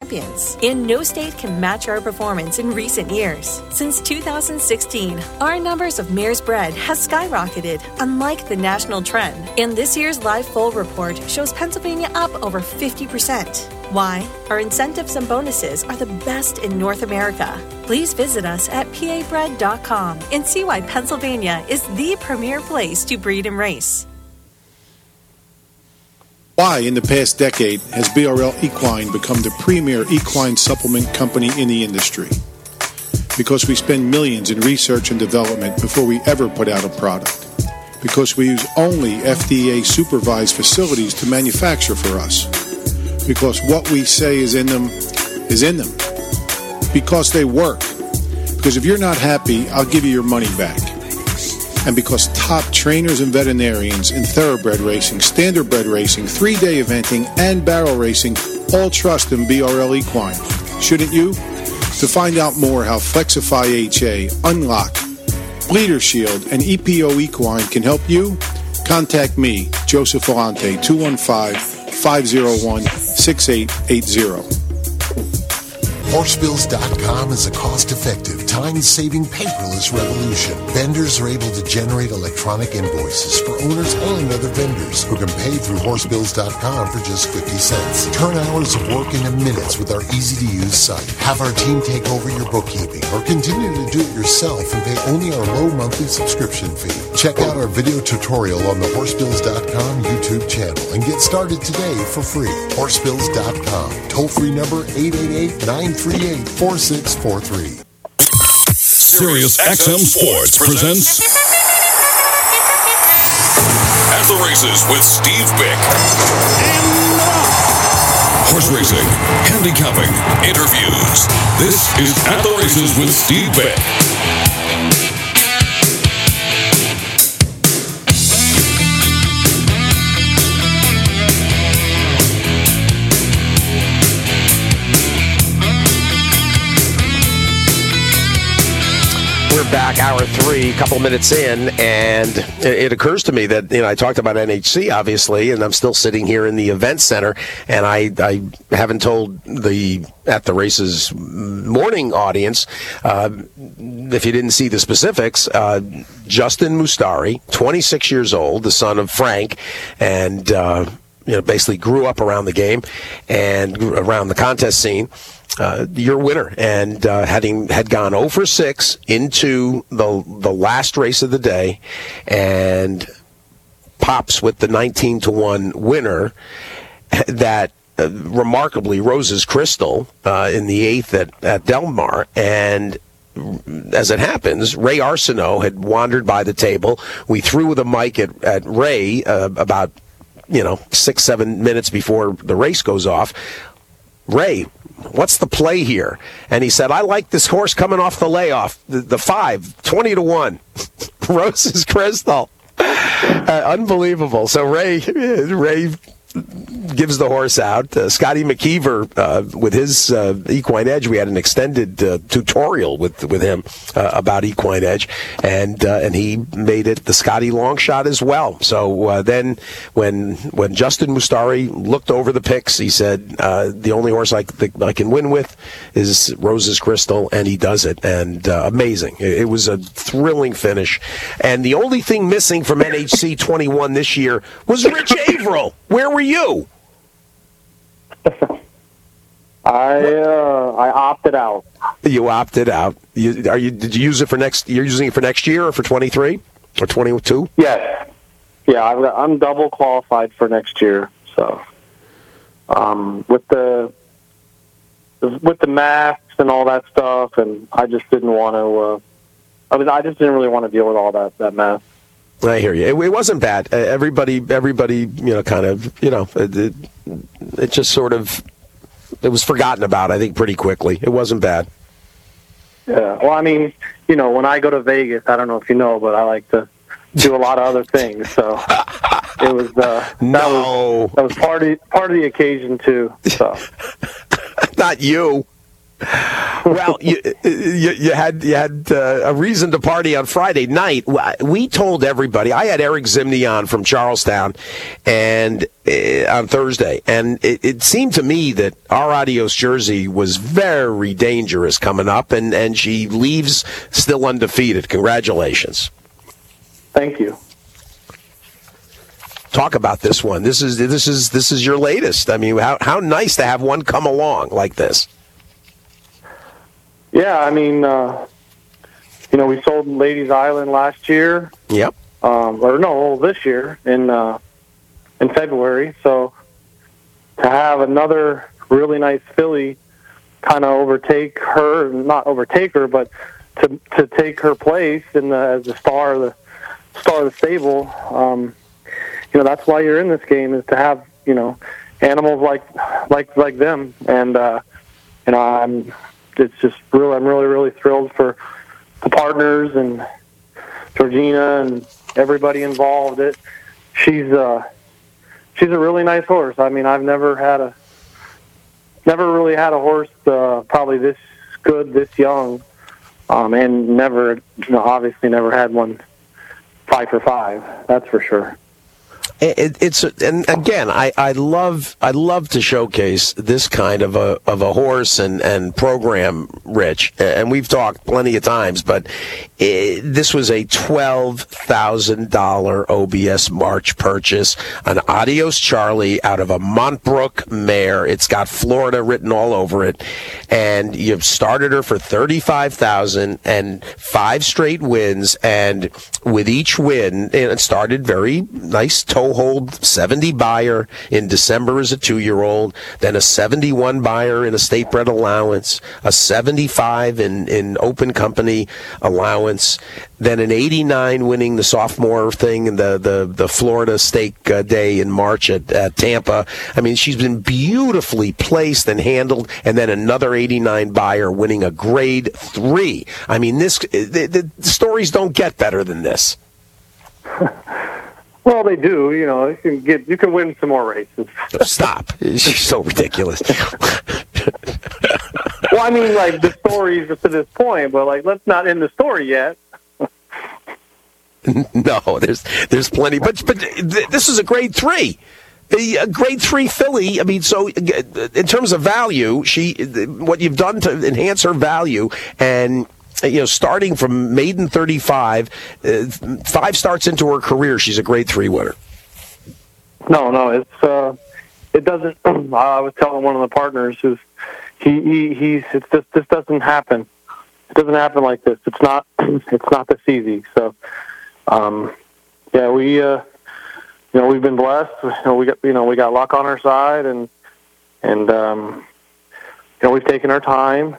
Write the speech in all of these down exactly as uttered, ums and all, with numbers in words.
champions, and no state can match our performance in recent years. Since two thousand sixteen, our numbers of mares bred has skyrocketed, unlike the national trend. And this year's live foal report shows Pennsylvania up over fifty percent. Why? Our incentives and bonuses are the best in North America. Please visit us at P A bred dot com and see why Pennsylvania is the premier place to breed and race. Why, in the past decade, has B R L Equine become the premier equine supplement company in the industry? Because we spend millions in research and development before we ever put out a product. Because we use only F D A-supervised facilities to manufacture for us. Because what we say is in them is in them. Because they work. Because if you're not happy, I'll give you your money back. And because top trainers and veterinarians in thoroughbred racing, standardbred racing, three-day eventing, and barrel racing all trust in B R L Equine. Shouldn't you? To find out more how Flexify H A, Unlock, Bleeder Shield, and E P O Equine can help you, contact me, Joseph Volante, two one five, five oh one, six eight eight zero. Horsebills dot com is a cost-effective, time-saving, paperless revolution. Vendors are able to generate electronic invoices for owners and other vendors who can pay through Horsebills dot com for just fifty cents. Turn hours of work into minutes with our easy-to-use site. Have our team take over your bookkeeping or continue to do it yourself and pay only our low monthly subscription fee. Check out our video tutorial on the Horsebills dot com YouTube channel and get started today for free. Horsebills dot com. Toll-free number eight eight eight, nine three eight, four six four three. Sirius X M Sports presents At the Races with Steve Bick. Horse racing, handicapping, interviews. This is At the Races with Steve Bick. Back hour three, a couple minutes in, and it, it occurs to me that, you know, I talked about N H C, obviously, and I'm still sitting here in the event center, and I, I haven't told the At the Races morning audience, uh, if you didn't see the specifics, uh, Justin Mustari, twenty-six years old, the son of Frank, and, uh, you know, basically grew up around the game and around the contest scene. Uh, your winner, and uh, having had gone oh for six into the the last race of the day, and pops with the nineteen to one winner that uh, remarkably Rose's Crystal uh, in the eighth at, at Del Mar. And as it happens, Ray Arsenault had wandered by the table. We threw the mic at, at Ray uh, about, you know, six, seven minutes before the race goes off. Ray, what's the play here? And he said, I like this horse coming off the layoff, the, the five, twenty to one. Rose's Crystal. Uh, unbelievable. So Ray, Ray gives the horse out. Uh, Scotty McKeever, uh, with his uh, Equine Edge, we had an extended uh, tutorial with with him uh, about Equine Edge, and uh, and he made it the Scotty long shot as well. So uh, then, when when Justin Mustari looked over the picks, he said, uh, "The only horse I, th- I can win with is Rose's Crystal," and he does it. And uh, amazing. It, it was a thrilling finish. And the only thing missing from N H C twenty-one this year was Rich Averill. Where were you? I uh, I opted out. You opted out. You, are you? Did you use it for next? You're using it for next year or for twenty-three or twenty-two? Yes. Yeah, I've got, I'm double qualified for next year. So, um, with the with the masks and all that stuff, and I just didn't want to. Uh, I was. I just didn't really want to deal with all that that mess. I hear you. It, it wasn't bad. Uh, everybody, everybody, you know, kind of, you know, it, it, it just sort of, it was forgotten about, I think, pretty quickly. It wasn't bad. Yeah. Well, I mean, you know, when I go to Vegas, I don't know if you know, but I like to do a lot of other things. So it was, uh, no. that was, that was part of, part of the occasion too. So. Not you. Well, you, you, you had you had uh, a reason to party on Friday night. We told everybody. I had Eric Zimney on from Charlestown, and uh, on Thursday, and it, it seemed to me that our Adios jersey was very dangerous coming up, and, and she leaves still undefeated. Congratulations! Thank you. Talk about this one. This is this is this is your latest. I mean, how how nice to have one come along like this. Yeah, I mean, uh, you know, we sold Ladies Island last year. Yep. Um, or no, this year in uh, in February. So to have another really nice filly kind of overtake her, not overtake her, but to to take her place in the, as the star of the star of the stable. Um, you know, that's why you're in this game, is to have, you know, animals like like like them. And uh, you know, I'm. It's just really, I'm really, really thrilled for the partners and Georgina and everybody involved. It, she's uh, she's a really nice horse. I mean, I've never had a, never really had a horse uh, probably this good, this young, um, and never, you know, obviously never had one five for five. That's for sure. It, it's and again, I, I love I love to showcase this kind of a of a horse and, and program, Rich. And we've talked plenty of times, but it, this was a twelve thousand dollar O B S March purchase, an Adios Charlie out of a Montbrook mare. It's got Florida written all over it, and you've started her for thirty five thousand and five straight wins, and with each win, and it started very nice toe hold seventy buyer in December as a two-year-old, then a seventy-one buyer in a state bred allowance, a seventy-five in, in open company allowance, then an eighty-nine winning the sophomore thing in the, the, the Florida Stake uh, Day in March at, at Tampa. I mean, she's been beautifully placed and handled, and then another eighty-nine buyer winning a grade three. I mean, this the, the stories don't get better than this. Well, they do. You know, you can get, you can win some more races. Stop! She's so ridiculous. Well, I mean, like, the stories up to this point, but like, let's not end the story yet. No, there's there's plenty, but but this is a grade three. A grade three filly. I mean, so in terms of value, she what you've done to enhance her value, and you know, starting from maiden thirty-five, uh, five starts into her career, she's a grade three winner. No, no, it's uh, it doesn't. I was telling one of the partners who's he, he he's it's just this doesn't happen. It doesn't happen like this. It's not it's not this easy. So, um, yeah, we uh, you know, we've been blessed. You know, we got you know we got luck on our side, and and um, you know, we've taken our time.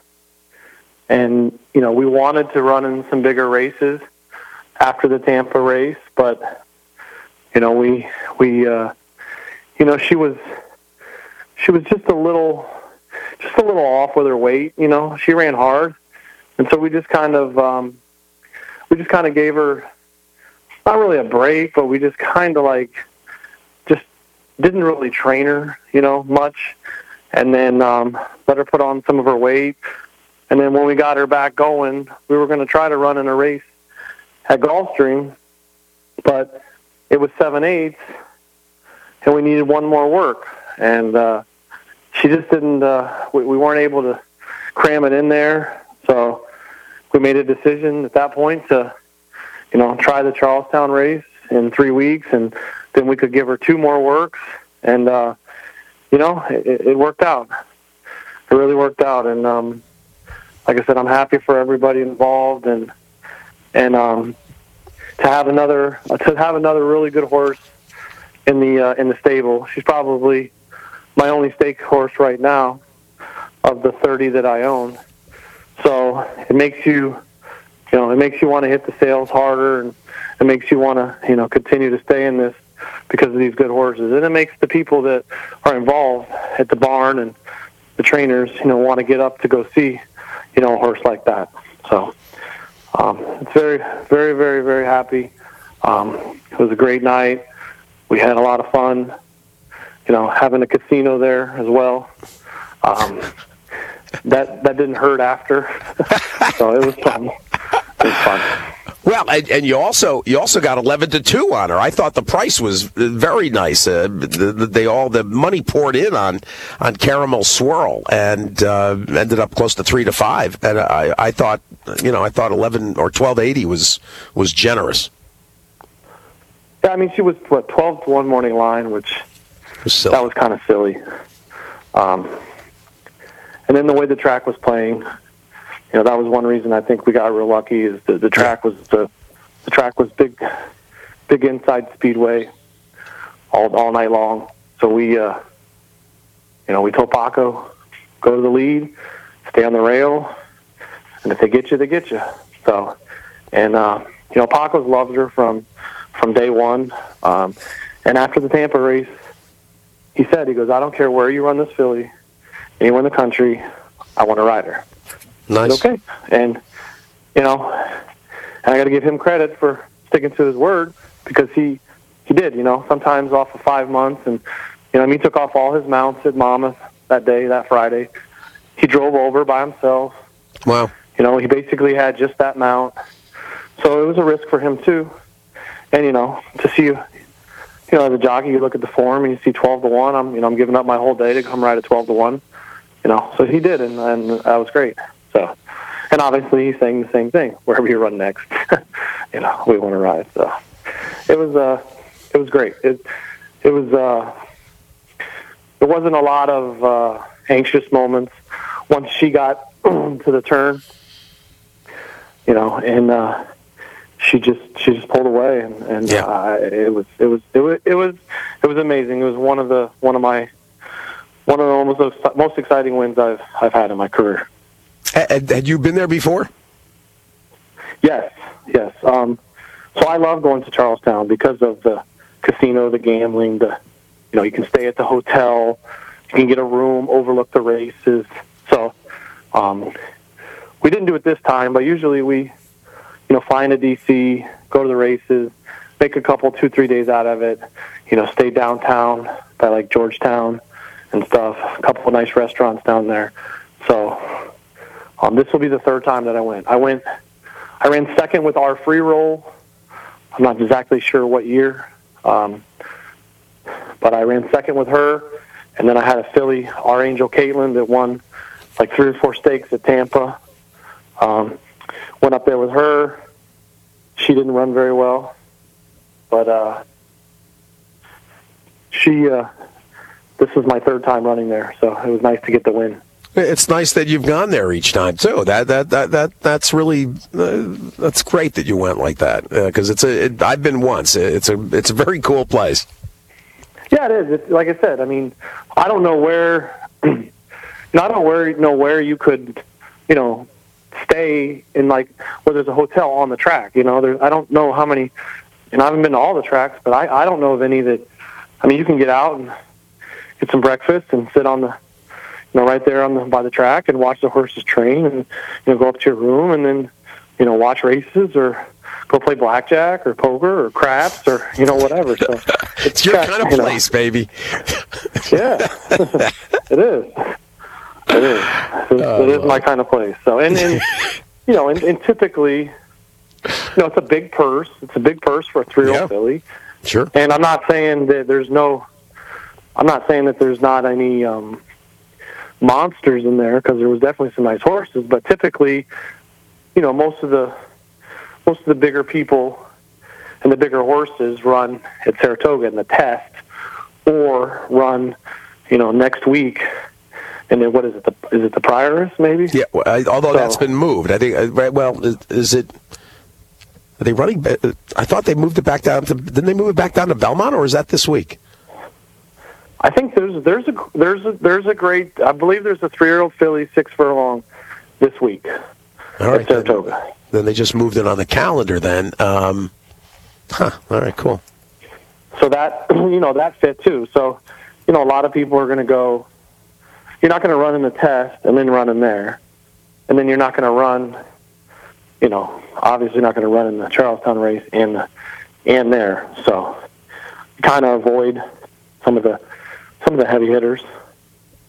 And, you know, we wanted to run in some bigger races after the Tampa race, but, you know, we, we, uh, you know, she was, she was just a little, just a little off with her weight, you know, she ran hard. And so we just kind of, um, we just kind of gave her, not really a break, but we just kind of like, just didn't really train her, you know, much. And then, um, let her put on some of her weight. And then when we got her back going, we were going to try to run in a race at Gulfstream, but it was seven eighths, and we needed one more work. And uh, she just didn't, uh, we, we weren't able to cram it in there. So we made a decision at that point to, you know, try the Charlestown race in three weeks, and then we could give her two more works. And, uh, you know, it, it worked out. It really worked out. And, um, like I said, I'm happy for everybody involved, and and um, to have another to have another really good horse in the uh, in the stable. She's probably my only stake horse right now of the thirty that I own. So it makes you, you know, it makes you want to hit the sales harder, and it makes you want to, you know, continue to stay in this because of these good horses, and it makes the people that are involved at the barn and the trainers, you know, want to get up to go see, you know, a horse like that. So um, it's very, very, very, very happy. Um, it was a great night. We had a lot of fun, you know, having a casino there as well. Um, that that didn't hurt after. So it was fun. It was fun. Well, and, and you also you also got eleven to two on her. I thought the price was very nice. Uh, the, the, they all the money poured in on on Caramel Swirl, and uh, ended up close to three to five. And I, I thought, you know, I thought eleven or twelve eighty was was generous. Yeah, I mean, she was what twelve to one morning line, which was that was kind of silly. Um, and then the way the track was playing. You know, that was one reason I think we got real lucky. Is the, the track was the, the track was big, big inside speedway, all all night long. So we, uh, you know, we told Paco, go to the lead, stay on the rail, and if they get you, they get you. So, and uh, you know, Paco's loved her from from day one. Um, and after the Tampa race, he said, he goes, I don't care where you run this filly, anywhere in the country, I want to ride her. Nice. Okay. And, you know, and I got to give him credit for sticking to his word, because he, he did, you know, sometimes off of five months. And, you know, I mean, he took off all his mounts at Monmouth that day, that Friday. He drove over by himself. Wow. You know, he basically had just that mount. So it was a risk for him, too. And, you know, to see, you know, as a jockey, you look at the form and you see twelve to one. I'm, you know, I'm giving up my whole day to come ride at twelve to one. You know, so he did, and, and that was great. So, and obviously he's saying the same thing. Wherever you run next, you know, we want to ride. So, it was uh, it was great. It it was uh, there wasn't a lot of uh, anxious moments once she got to the turn. You know, and uh, she just she just pulled away, and, and yeah. uh, it was it was it was it was it was amazing. It was one of the one of my one of the almost most exciting wins I've I've had in my career. Had, had you been there before? Yes, yes. Um, so I love going to Charlestown because of the casino, the gambling, the, you know, you can stay at the hotel, you can get a room, overlook the races. So um, we didn't do it this time, but usually we, you know, fly into D C, go to the races, make a couple, two, three days out of it, you know, stay downtown by like Georgetown and stuff, a couple of nice restaurants down there. So Um, this will be the third time that I went. I went, I ran second with our free roll. I'm not exactly sure what year, um, but I ran second with her, and then I had a filly, our Angel Caitlin, that won like three or four stakes at Tampa. Um, went up there with her. She didn't run very well, but uh, she. Uh, this was my third time running there, so it was nice to get the win. It's nice that you've gone there each time too. That that that that that's really uh, that's great that you went like that, because uh, it's a. It, I've been once. It's a it's a very cool place. Yeah, it is. It's, like I said, I mean, I don't know where. you know, I don't where know where you could, you know, stay in like where there's a hotel on the track. You know, there. I don't know how many. And I haven't been to all the tracks, but I I don't know of any that. I mean, you can get out and get some breakfast and sit on the. You know, right there on the by the track and watch the horses train, and you know, go up to your room and then, you know, watch races or go play blackjack or poker or craps or you know whatever. So it's, it's your kind of you place, know. baby. Yeah, it is. It is. It, oh, it is my kind of place. So and, and you know, and, and typically, you know, it's a big purse. It's a big purse for a three-year-old yeah. filly. Sure. And I'm not saying that there's no. I'm not saying that there's not any. Um, monsters in there, because there was definitely some nice horses, but typically, you know, most of the most of the bigger people and the bigger horses run at Saratoga in the test, or run, you know, next week. And then what is it? The, is it the Prioress maybe? Yeah. Well, I, although so, that's been moved, I think. Uh, well, is, is it? Are they running? I thought they moved it back down to. Didn't they move it back down to Belmont, or is that this week? I think there's there's a there's a there's a great I believe there's a three-year-old filly six furlong this week all right, at Saratoga. Then, then they just moved it on the calendar. Then, um, huh? All right, cool. So that you know that fit too. So you know a lot of people are going to go. You're not going to run in the test and then run in there, and then you're not going to run. You know, obviously not going to run in the Charlestown race and and there. So you kind of avoid some of the. Some of the heavy hitters.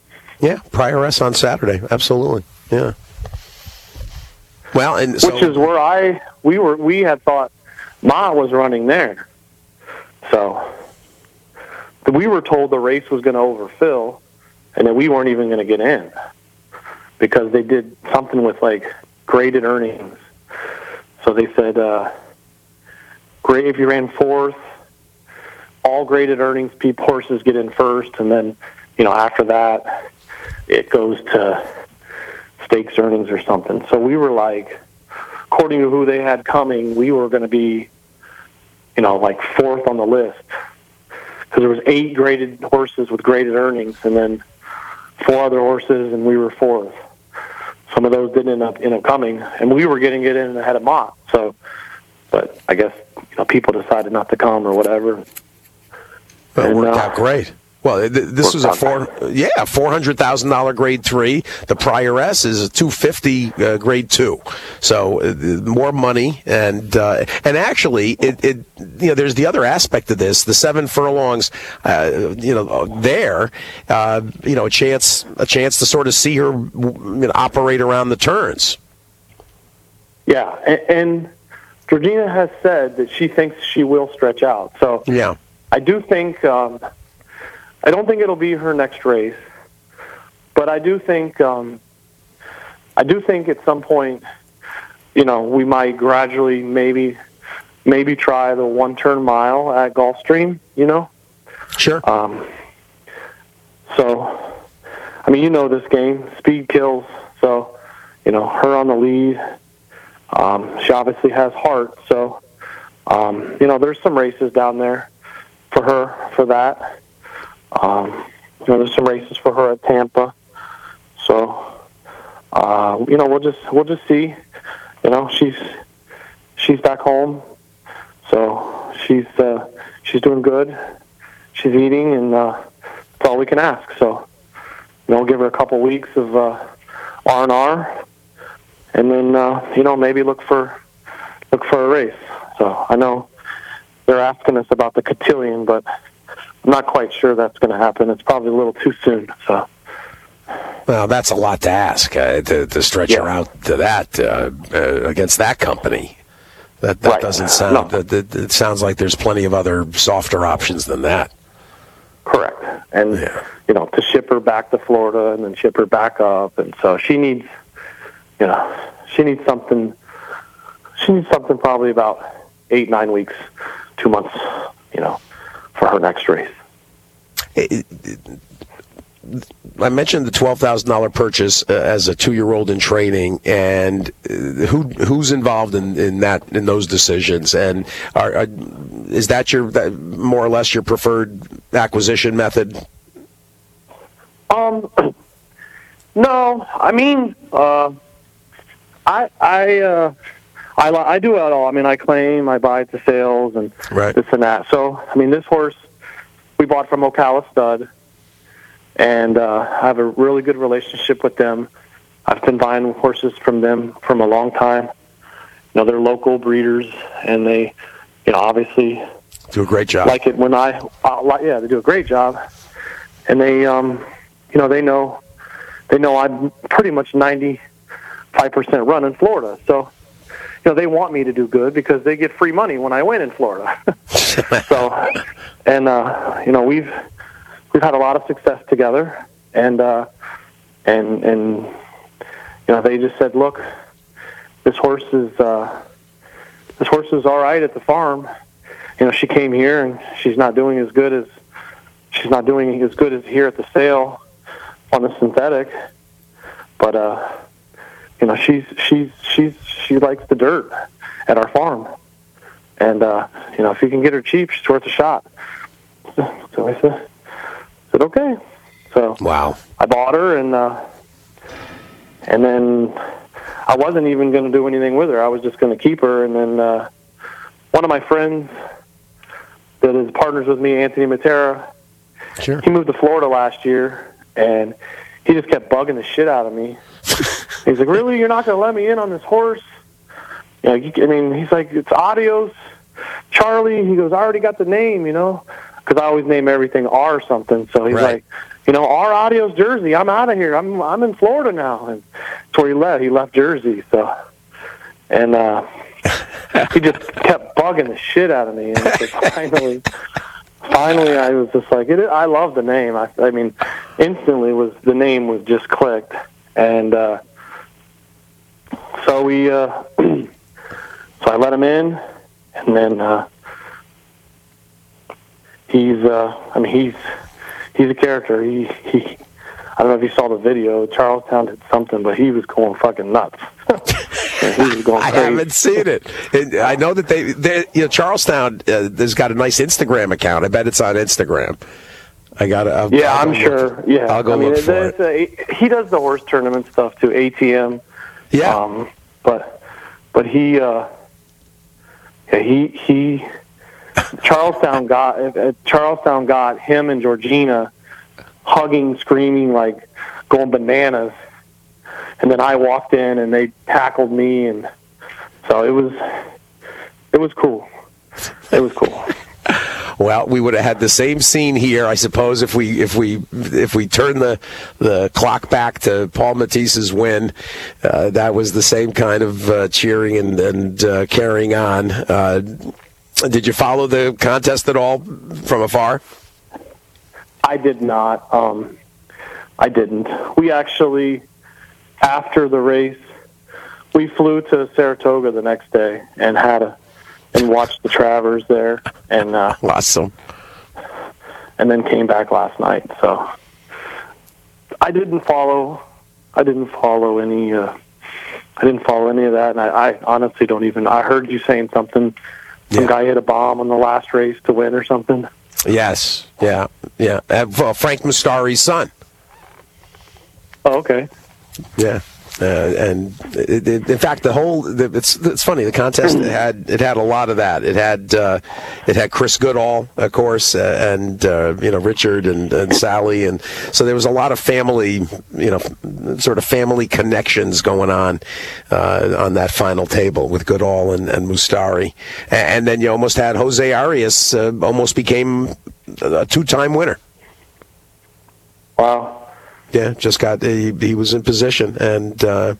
Yeah, Prioress on Saturday. Absolutely. Yeah. Well, and so, which is where I we were we had thought Ma was running there, so we were told the race was going to overfill, and that we weren't even going to get in because they did something with like graded earnings. So they said, uh, great if you ran fourth, all graded earnings, people horses get in first, and then you know after that it goes to stakes earnings or something. So we were like, according to who they had coming, we were going to be, you know, like fourth on the list because there was eight graded horses with graded earnings, and then four other horses, and we were fourth. Some of those didn't end up end up coming, and we were getting it in ahead of Mott. So, but I guess you know people decided not to come or whatever. But it and, worked uh, out great. Well, th- this was a four, yeah, four hundred thousand dollar grade three. The Prioress is a two fifty uh, grade two, so uh, more money, and uh, and actually, it, it you know, there's the other aspect of this, the seven furlongs, uh, you know, there, uh, you know, a chance, a chance to sort of see her you know, operate around the turns. Yeah, and, and Georgina has said that she thinks she will stretch out. So yeah, I do think. Um, I don't think it'll be her next race, but I do think um, I do think at some point, you know, we might gradually maybe maybe try the one turn mile at Gulfstream. You know, sure. Um, so, I mean, you know this game, speed kills. So, you know, her on the lead. Um, she obviously has heart. So, um, you know, there's some races down there for her for that. Um, you know, there's some races for her at Tampa, so uh, you know we'll just we'll just see. You know, she's she's back home, so she's uh, she's doing good. She's eating, and uh, that's all we can ask. So, you know, we'll give her a couple weeks of uh, R and R, and then uh, you know maybe look for look for a race. So I know they're asking us about the cotillion, but I'm not quite sure that's going to happen. It's probably a little too soon. So, well, that's a lot to ask uh, to, to stretch yeah. her out to that uh, uh, against that company. That that right. doesn't sound. No. That, that, it sounds like there's plenty of other softer options than that. Correct, and yeah. you know to ship her back to Florida and then ship her back up, and so she needs, you know, she needs something. She needs something probably about eight nine weeks, two months, you know. For her next race. I mentioned the twelve thousand dollars purchase uh, as a two-year-old in training, and uh, who who's involved in, in that in those decisions? And are, are, is that your that more or less your preferred acquisition method? Um, no, I mean, uh, I I. Uh, I, I do it all. I mean, I claim, I buy it to sales, and right. this and that. So, I mean, this horse we bought from Ocala Stud, and uh, I have a really good relationship with them. I've been buying horses from them from a long time. You know, they're local breeders, and they, you know, obviously do a great job. Like it when I, uh, yeah, they do a great job, and they, um, you know, they know, they know I'm pretty much ninety-five percent run in Florida, so. You know, they want me to do good because they get free money when I win in Florida. so, and uh, you know, we've we've had a lot of success together, and uh, and and you know, they just said, look, this horse is uh, this horse is all right at the farm. You know, she came here and she's not doing as good as she's not doing as good as here at the sale on the synthetic, but. Uh, You know, she's she's she's she likes the dirt at our farm, and uh, you know, if you can get her cheap, she's worth a shot. So I said, said okay. So wow, I bought her, and uh, and then I wasn't even going to do anything with her. I was just going to keep her, and then uh, one of my friends that is partners with me, Anthony Matera, sure, he moved to Florida last year, and he just kept bugging the shit out of me. He's like, really? You're not going to let me in on this horse? You know, you, I mean, he's like, it's Adios, Charlie. He goes, I already got the name, you know, because I always name everything R something. So he's right. like, you know, our Adios Jersey. I'm out of here. I'm I'm in Florida now. And that's where he left. He left Jersey. So, and uh, he just kept bugging the shit out of me. And so finally, finally, I was just like, it, I love the name. I, I mean, instantly was the name was just clicked. And uh, so we, uh, so I let him in, and then uh, he's, uh, I mean, he's. He's a character. He, he, I don't know if you saw the video. Charlestown did something, but he was going fucking nuts. he was going I crazy. haven't seen it. And I know that they, they you know, Charlestown uh, has got a nice Instagram account. I bet it's on Instagram. I got to. Yeah, I'll I'm sure. Yeah, I'll go I mean, look it's, for it's it. A, he does the horse tournament stuff too. A T M. Yeah. Um, but but he uh, yeah, he he. Charlestown got uh, Charlestown got him and Georgina hugging, screaming, like going bananas. And then I walked in and they tackled me, and so it was it was cool. It was cool. Well, we would have had the same scene here, I suppose, if we if we if we turn the the clock back to Paul Matisse's win. Uh, that was the same kind of uh, cheering and and uh, carrying on. Uh, Did you follow the contest at all from afar? I did not. Um, I didn't. We actually, after the race, we flew to Saratoga the next day and had a and watched the Travers there, and uh, awesome. And then came back last night. So I didn't follow. I didn't follow any. Uh, I didn't follow any of that, and I, I honestly don't even. I heard you saying something. Some yeah. guy hit a bomb on the last race to win or something. Yes, yeah, yeah. Uh, Frank Mustari's son. Oh, okay. Yeah, uh, and it, it, in fact, the whole the, it's it's funny. The contest it had it had a lot of that. It had uh, it had Chris Goodall, of course, uh, and uh, you know Richard and, and Sally, and so there was a lot of family, you know, sort of family connections going on uh, on that final table with Goodall and, and Mustari, and, and then you almost had Jose Arias uh, almost became a two-time winner. Wow. Yeah, just got he, he was in position, and uh, uh,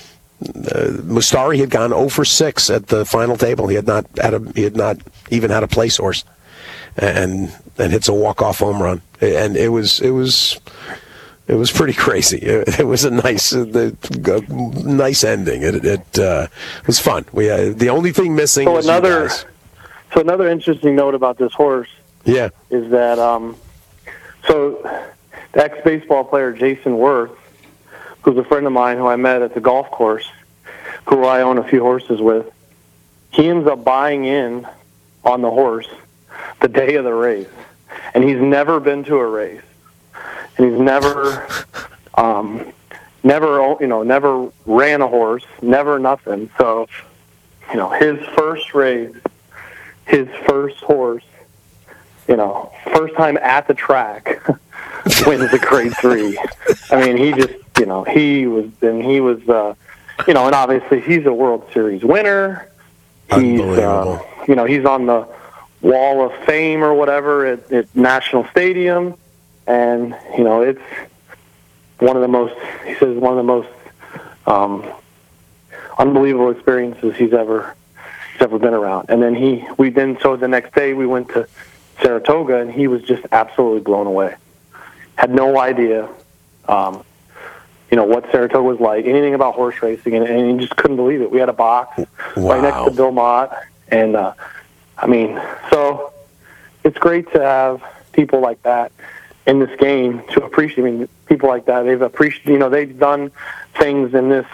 Mustari had gone zero for six at the final table. He had not had a he had not even had a place horse, and and hits a walk off home run, and it was it was it was pretty crazy. It, it was a nice uh, the, uh, nice ending. It it uh, was fun. We uh, the only thing missing. So was another you guys. so another interesting note about this horse. Yeah, is that um, so. The ex-baseball player Jason Worth, who's a friend of mine who I met at the golf course, who I own a few horses with, he ends up buying in on the horse the day of the race. And he's never been to a race. And he's never, um, never, you know, never ran a horse, never nothing. So, you know, his first race, his first horse, you know, first time at the track, wins the grade three. I mean, he just, you know, he was, and he was, uh, you know, and obviously he's a World Series winner. He's, uh, you know, he's on the Wall of Fame or whatever at, at National Stadium, and you know, it's one of the most. He says one of the most um, unbelievable experiences he's ever he's ever been around. And then he, we then so the next day we went to Saratoga, and he was just absolutely blown away. Had no idea, um, you know, what Saratoga was like, anything about horse racing, and, and he just couldn't believe it. We had a box wow. right next to Bill Mott, and uh, I mean, so it's great to have people like that in this game to appreciate. I mean, people like that, they've appreciated, you know, they've done things in this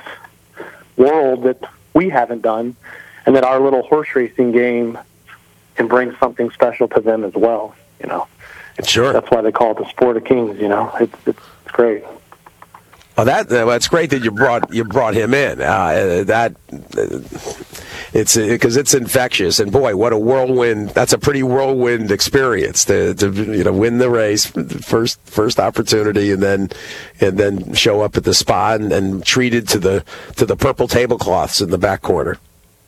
world that we haven't done, and that our little horse racing game can bring something special to them as well, you know. Sure. That's why they call it the sport of kings. You know, it's it's, it's great. Oh, that uh, that's great that you brought you brought him in. Uh, that uh, it's because uh, it's infectious, and boy, what a whirlwind! That's a pretty whirlwind experience to, to you know win the race, first first opportunity, and then and then show up at the spa and, and treated to the to the purple tablecloths in the back corner.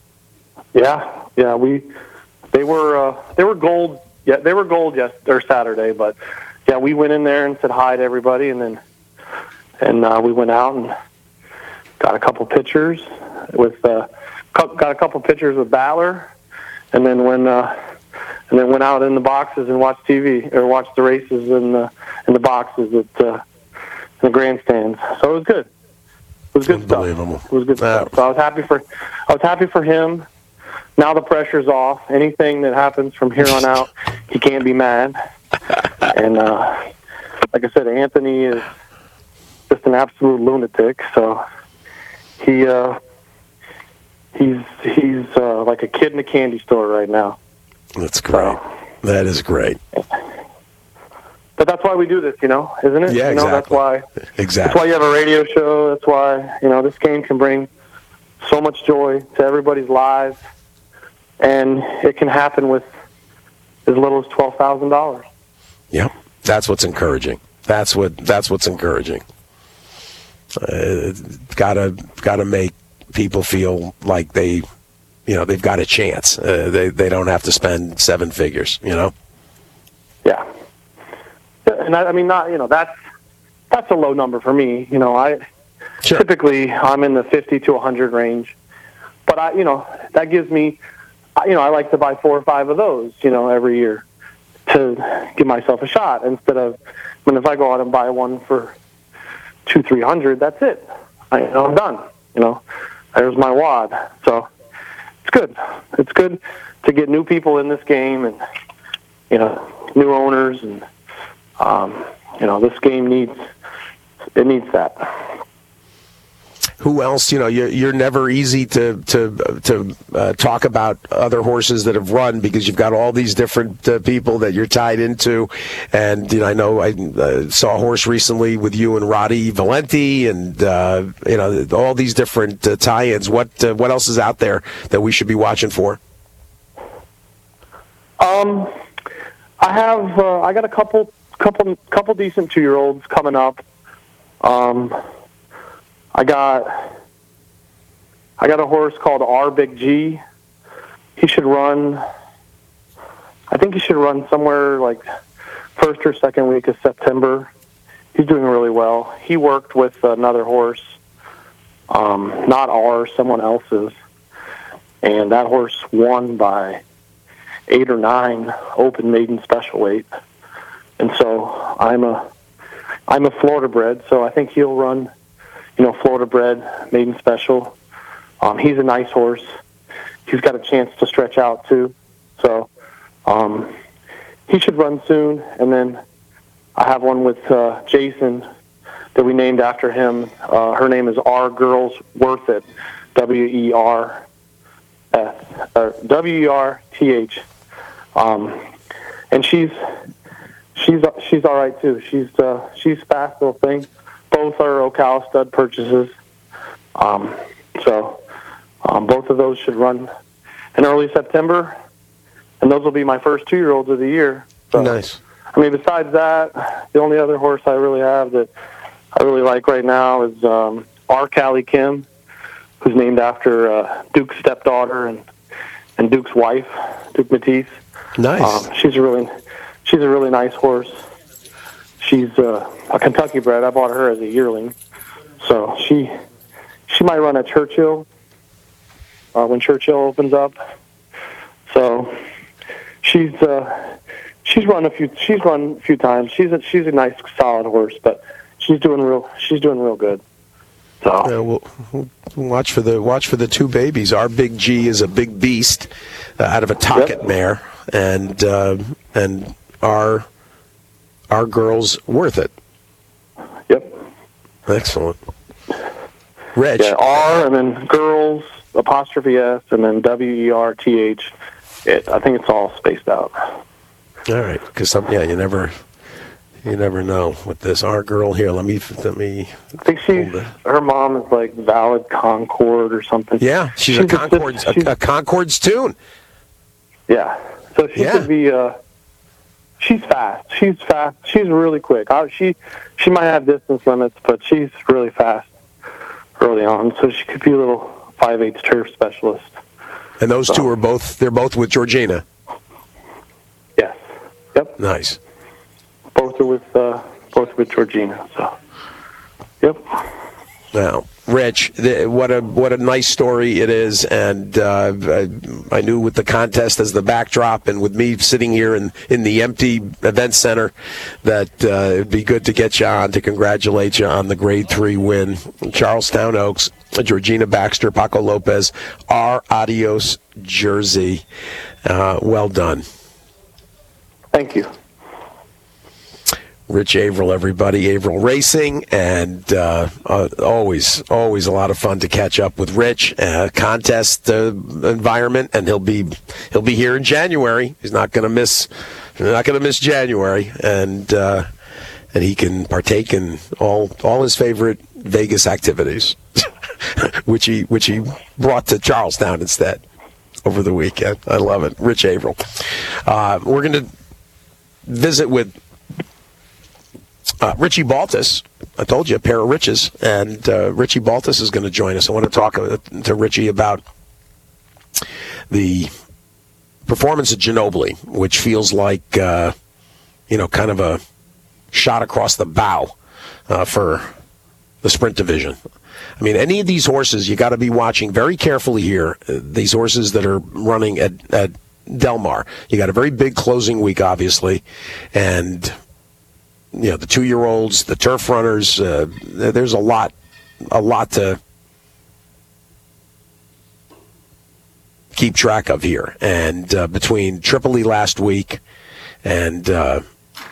Yeah, yeah, we they were uh, they were gold. Yeah, they were gold yes or Saturday, but yeah, we went in there and said hi to everybody, and then and uh, we went out and got a couple pictures with uh, got a couple pictures with Baller, and then when uh, and then went out in the boxes and watched T V or watched the races in the in the boxes at uh, the grandstands. So it was good. It was good stuff. It was good stuff. So I was happy for I was happy for him. Now the pressure's off. Anything that happens from here on out, he can't be mad. And uh, like I said, Anthony is just an absolute lunatic. So he uh, he's he's uh, like a kid in a candy store right now. That's great. So, that is great. But that's why we do this, you know, isn't it? Yeah, you know, exactly. That's why. Exactly. That's why you have a radio show. That's why, you know, this game can bring so much joy to everybody's lives. And it can happen with as little as twelve thousand dollars. Yep, that's what's encouraging. That's what that's what's encouraging. Uh, gotta gotta make people feel like they, you know, they've got a chance. Uh, they they don't have to spend seven figures. You know. Yeah. And I, I mean, not you know that's that's a low number for me. You know, I sure. typically I'm in the fifty to a hundred range, but I you know that gives me. You know, I like to buy four or five of those, you know, every year to give myself a shot instead of, I mean, if I go out and buy one for two, three hundred, that's it. I, you know, I'm done. You know, there's my wad. So it's good. It's good to get new people in this game and, you know, new owners and, um, you know, this game needs, it needs that. Who else? You know, you're, you're never easy to to to uh, talk about other horses that have run because you've got all these different uh, people that you're tied into. And you know, I know I uh, saw a horse recently with you and Roddy Valenti, and uh, you know, all these different uh, tie-ins. What uh, what else is out there that we should be watching for? Um, I have uh, I got a couple couple couple decent two year olds coming up. Um. I got I got a horse called R Big G. He should run, I think he should run somewhere like first or second week of September. He's doing really well. He worked with another horse, um, not ours, someone else's, and that horse won by eight or nine open maiden special weight. And so I'm a I'm a Florida bred, so I think he'll run. You know, Florida bred, maiden special. Um, he's a nice horse. He's got a chance to stretch out, too. So um, he should run soon. And then I have one with uh, Jason that we named after him. Uh, her name is R Girls Worth It, W E R S, or W E R T H. Um, and she's she's she's all right, too. She's, uh, she's fast little thing. Both are Ocala stud purchases. Um, so um, both of those should run in early September, and those will be my first two-year-olds of the year. So, nice. I mean, besides that, the only other horse I really have that I really like right now is um, R. Callie Kim, who's named after uh, Duke's stepdaughter and, and Duke's wife, Duke Matisse. Nice. Um, she's a really, she's a really nice horse. She's uh, a Kentucky bred. I bought her as a yearling, so she she might run at Churchill uh, when Churchill opens up. So she's uh, she's run a few she's run a few times. She's a, she's a nice solid horse, but she's doing real she's doing real good. So yeah, we'll, we'll watch for the watch for the two babies. Our Big G is a big beast uh, out of a Tocket yep. mare, and uh, and our. Our Girls Worth It. Yep. Excellent. Reg. Yeah, R and then Girls, apostrophe S, and then W E R T H. It, I think it's all spaced out. All right, because some yeah, you never, you never know with this. Our girl here. Let me let me. I think she, her mom is like Valid Concord or something. Yeah, she's, she's a Concord's a, a, a Concord's tune. Yeah, so she yeah. could be. Uh, She's fast. She's fast. She's really quick. I, she she might have distance limits, but she's really fast early on. So she could be a little five eighths turf specialist. And those so. two are both, they're both with Georgina? Yes. Yep. Nice. Both both are with uh, both with Georgina. So, yep. Now, Rich, the, what a what a nice story it is, and uh, I, I knew with the contest as the backdrop, and with me sitting here in, in the empty event center, that uh, it'd be good to get you on to congratulate you on the Grade Three win. Charlestown Oaks, Georgina Baxter, Paco Lopez, our Adios jersey. Uh, well done. Thank you. Rich Averill, everybody, Averill Racing, and uh, uh, always, always a lot of fun to catch up with Rich. Uh, contest uh, environment, and he'll be he'll be here in January. He's not going to miss, not going to miss January, and uh, and he can partake in all all his favorite Vegas activities, which he which he brought to Charlestown instead over the weekend. I love it, Rich Averill. Uh, we're going to visit with Uh, Richie Baltas. I told you, a pair of riches, and uh, Richie Baltas is going to join us. I want to talk uh, to Richie about the performance at Ginobili, which feels like, uh, you know, kind of a shot across the bow uh, for the sprint division. I mean, any of these horses, you got to be watching very carefully here. Uh, these horses that are running at, at Del Mar. You got a very big closing week, obviously, and you know, the two-year-olds, the turf runners, uh, there's a lot, a lot to keep track of here. And uh, between Tripoli last week and uh,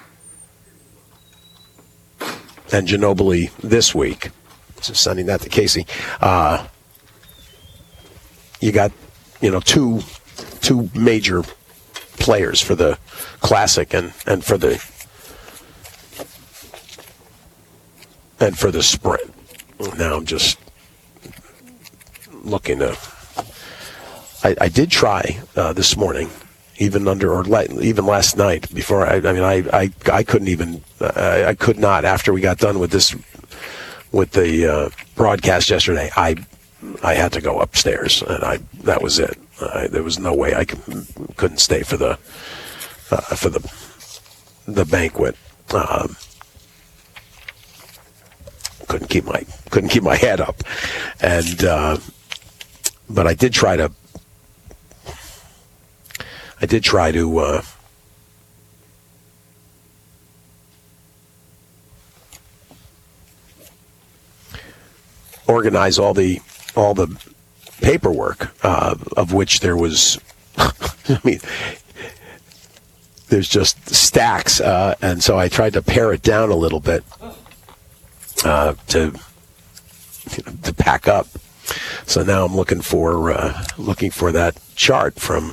and Ginobili this week, just sending that to Casey, uh, you got, you know, two two major players for the Classic and, and for the and for the sprint. Now I'm just looking to. I, I did try uh, this morning, even under or la- even last night. Before I, I mean, I, I, I couldn't even. I, I could not after we got done with this, with the uh, broadcast yesterday. I, I had to go upstairs, and I that was it. I, there was no way I could, couldn't stay for the uh, for the the banquet. Um, couldn't keep my couldn't keep my head up, and uh, but I did try to. I did try to uh, organize all the all the paperwork, uh, of which there was. I mean, there's just stacks, uh, and so I tried to pare it down a little bit uh, to you know, to pack up. So now I'm looking for uh, looking for that chart from.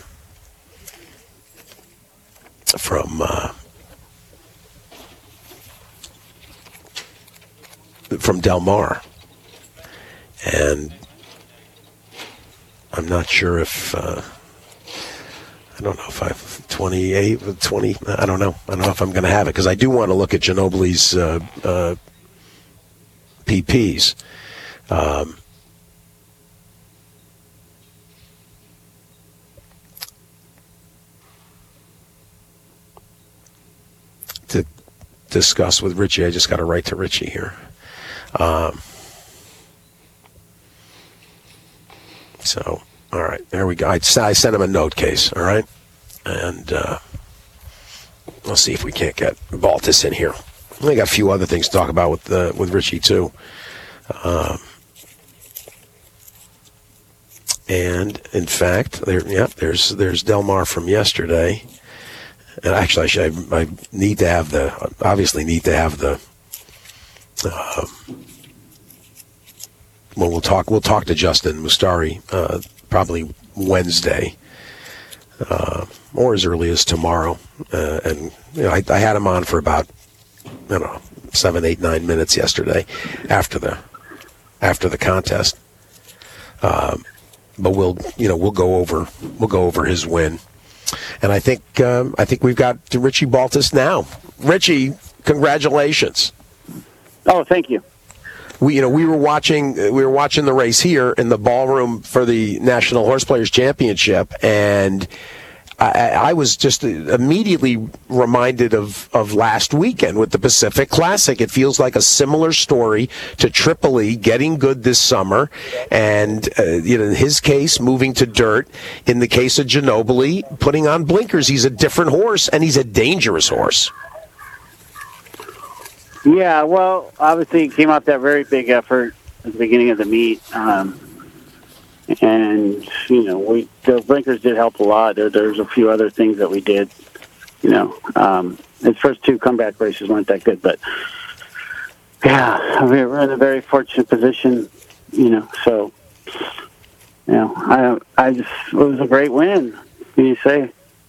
From uh, from Del Mar, and I'm not sure if uh, I don't know if I've twenty-eight, twenty. I don't know. I don't know if I'm going to have it because I do want to look at Ginobili's uh, uh, P Ps. Um, to discuss with Richie. I just got to write to Richie here. Um, so, all right, there we go. I, I sent him a note case, all right? And uh, we'll see if we can't get Baltas in here. I got a few other things to talk about with uh, with Richie, too. Um, and, in fact, there, yeah, there's, there's Del Mar from yesterday. And actually, I, should, I, I need to have the, obviously need to have the, uh, well, we'll talk, we'll talk to Justin Mustari uh, probably Wednesday uh, or as early as tomorrow. Uh, and you know, I, I had him on for about, I don't know, seven, eight, nine minutes yesterday after the, after the contest. Um, but we'll, you know, we'll go over, we'll go over his win. And I think um, I think we've got Richie Baltas now. Richie, congratulations! Oh, thank you. We you know we were watching we were watching the race here in the ballroom for the National Horse Players Championship, and I, I was just immediately reminded of, of last weekend with the Pacific Classic. It feels like a similar story to Tripoli getting good this summer, and uh, you know, in his case, moving to dirt. In the case of Ginobili, putting on blinkers. He's a different horse, and he's a dangerous horse. Yeah, well, obviously, it came out that very big effort at the beginning of the meet. Um, And, you know, we the blinkers did help a lot. There, there's a few other things that we did. You know, um, his first two comeback races weren't that good. But, yeah, I mean, we're in a very fortunate position, you know. So, you know, I, I just, it was a great win, what do you say?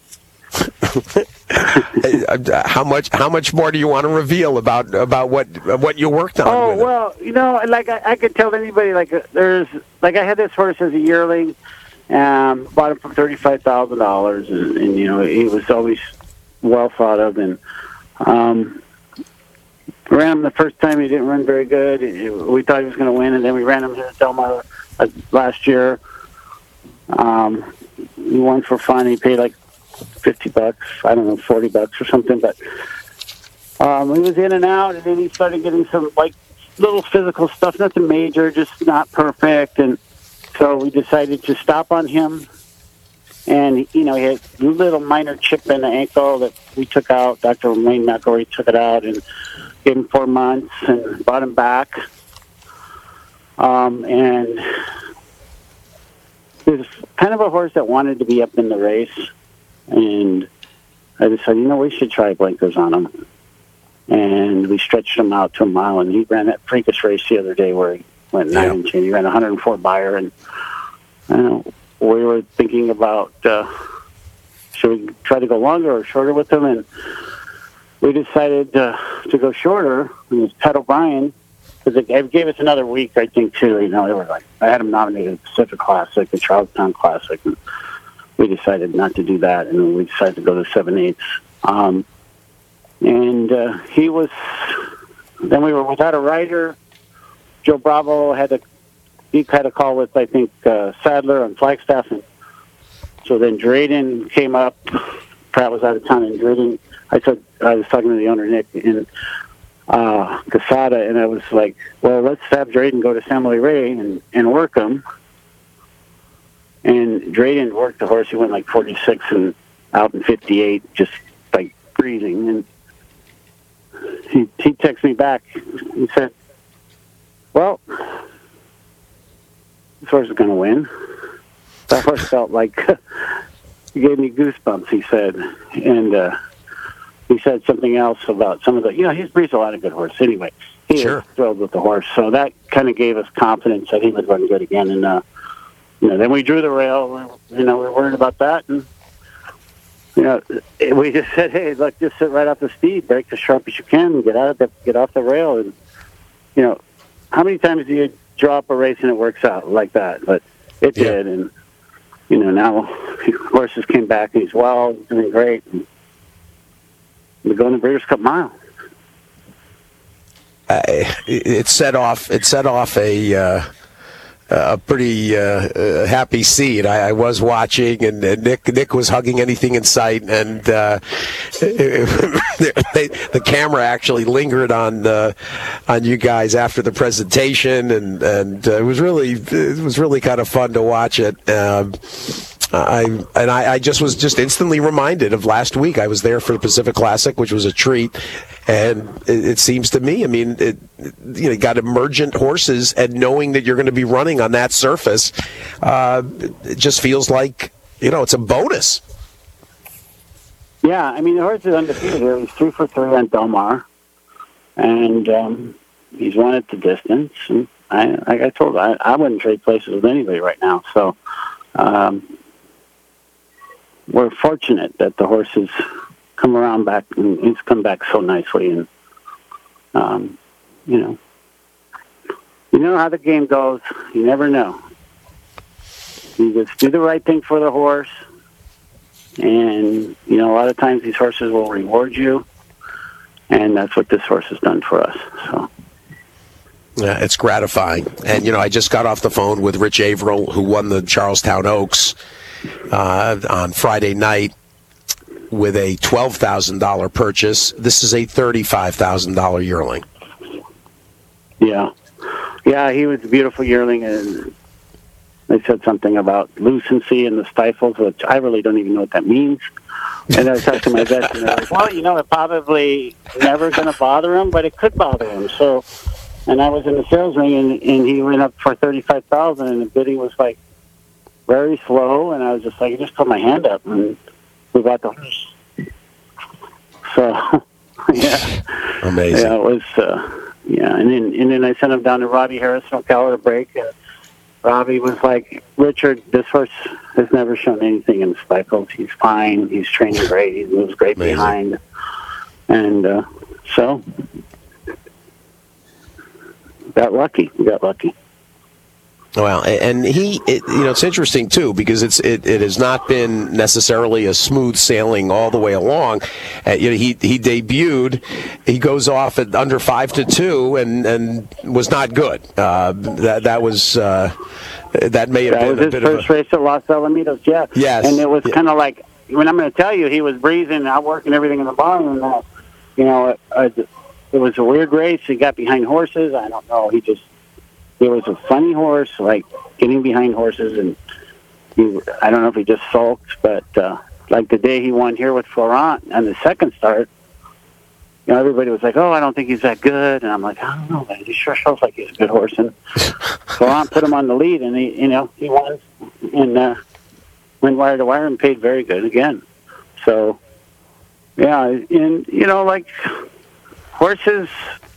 how much how much more do you want to reveal about about what what you worked on? Oh with him? well, you know, like I, I could tell anybody, like uh, there's like I had this horse as a yearling, um, bought him for thirty five thousand dollars, and, and you know he was always well thought of, and um, ran him the first time. He didn't run very good. It, we thought he was going to win, and then we ran him here at Del Mar uh, last year. Um, he won for fun. He paid like fifty bucks, I don't know, forty bucks or something, but um, he was in and out, and then he started getting some, like, little physical stuff, nothing major, just not perfect, and so we decided to stop on him, and, you know, he had a little minor chip in the ankle that we took out. Doctor Wayne McElroy took it out and gave him four months and brought him back, um, and he was kind of a horse that wanted to be up in the race. And I decided, you know, we should try blinkers on him. And we stretched him out to a mile, and he ran that freakish race the other day where he went nine yeah. and change. He ran one hundred four Beyer, and I don't know, we were thinking about uh, should we try to go longer or shorter with him, and we decided uh, to go shorter. And it was Pat O'Brien, because it, it gave us another week, I think, too. You know, they were like, I had him nominated the Pacific Classic, the Charlestown Classic, and we decided not to do that, and we decided to go to seven eighths. Um, and uh, he was. Then we were without a rider. Joe Bravo had a he had a call with I think uh, Sadler and Flagstaff, and so then Drayden came up. Pratt was out of town, and Drayden. I said I was talking to the owner Nick in uh, Casada, and I was like, well, let's have Drayden go to San Luis Rey and and work him. And Drayden worked the horse. He went like forty-six and out in fifty-eight, just like breathing. And he he texted me back. He said, well, this horse is going to win. That horse felt like, he gave me goosebumps, he said. And uh, he said something else about some of the, you know, he's breeds a lot of good horses anyway. He sure. was thrilled with the horse. So that kind of gave us confidence that he would run good again. And, uh, you know, then we drew the rail. We, you know, we were worried about that, and you know, we just said, "Hey, look, just sit right off the speed, break as sharp as you can, and get out of the, get off the rail." And you know, how many times do you draw up a race and it works out like that? But it yeah. did, and you know, now horses came back, and he's well, he's doing great. And we're going to Breeders' Cup Mile. Uh, it set off. It set off a. Uh... a pretty uh, uh, happy scene. I, I was watching, and, and Nick Nick was hugging anything in sight, and uh, they, the camera actually lingered on uh, on you guys after the presentation, and and uh, it was really it was really kind of fun to watch it. Um, I and I, I just was just instantly reminded of last week. I was there for the Pacific Classic, which was a treat, and it, it seems to me, I mean, it, you know, you got emergent horses, and knowing that you're going to be running on that surface, uh, it just feels like, you know, it's a bonus. Yeah, I mean, the horse is undefeated here. He's three for three on Del Mar, and um, he's won at the distance. And I, like I told you, I, I wouldn't trade places with anybody right now. So. Um, We're fortunate that the horse has come around back, and he's come back so nicely. And, um, you know, you know how the game goes. You never know. You just do the right thing for the horse. And, you know, a lot of times these horses will reward you. And that's what this horse has done for us. So. Yeah, it's gratifying. And, you know, I just got off the phone with Rich Averill, who won the Charlestown Oaks. uh, on Friday night with a twelve thousand dollars purchase. This is a thirty-five thousand dollars yearling. Yeah. Yeah, he was a beautiful yearling, and they said something about lucency in the stifles, which I really don't even know what that means. And I talked to my vet, and they're like, well, you know, it probably never going to bother him, but it could bother him. So, and I was in the sales ring, and, and he went up for thirty-five thousand dollars, and the bidding was, like, very slow, and I was just like, I just put my hand up, and we got the horse. So, yeah. Amazing. Yeah, it was, uh, yeah. And then, and then I sent him down to Robbie Harris from Ocala to break, and Robbie was like, Richard, this horse has never shown anything in the stifles. He's fine. He's training great. He moves great Amazing. behind. And uh, so, got lucky. We got lucky. Well, and he, it, you know, it's interesting too because it's it, it has not been necessarily a smooth sailing all the way along. Uh, you know, he he debuted, he goes off at under five to two, and, and was not good. Uh, that that was uh, that may have that been was a his bit first of a, race at Los Alamitos. Yeah, yes, and it was yeah. kind of like when I'm going to tell you, he was breezing, out working everything in the barn, and uh, you know, it, uh, it was a weird race. He got behind horses. I don't know. He just. It was a funny horse, like getting behind horses, and he, I don't know if he just sulked, but uh, like the day he won here with Florent on the second start, you know, everybody was like, "Oh, I don't think he's that good," and I'm like, "I don't know, man. He sure feels like he's a good horse." And Florent put him on the lead, and he, you know, he won and uh, went wire to wire and paid very good again. So, yeah, and you know, like horses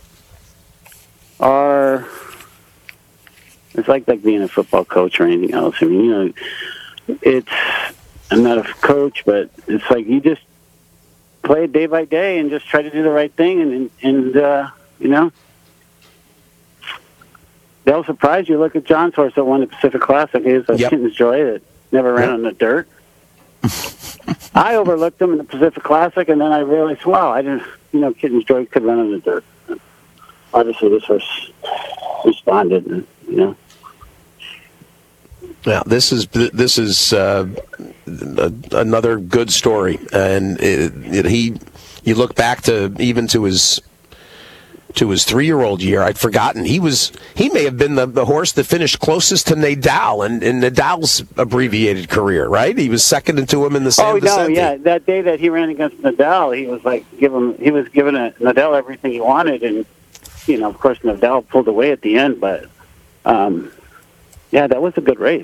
are. It's like like being a football coach or anything else. I mean, you know, it's I'm not a coach, but it's like you just play it day by day and just try to do the right thing, and and uh, you know, they'll surprise you. Look at John's horse that won the Pacific Classic. He was a Yep. Kitten's Joy that never ran Yep. on the dirt. I overlooked him in the Pacific Classic, and then I realized, wow, I didn't. You know, Kitten's Joy could run on the dirt. Obviously, this horse responded, and, you know. Yeah, this is this is uh, another good story, and it, it, he. You look back to even to his to his three-year-old year. I'd forgotten he was. He may have been the, the horse that finished closest to Nadal in, in Nadal's abbreviated career. Right? He was second to him in the San Oh no, Vicente. yeah, that day that he ran against Nadal, he was like give him. He was giving a, Nadal everything he wanted, and you know, of course, Nadal pulled away at the end, but. Um, Yeah, that was a good race.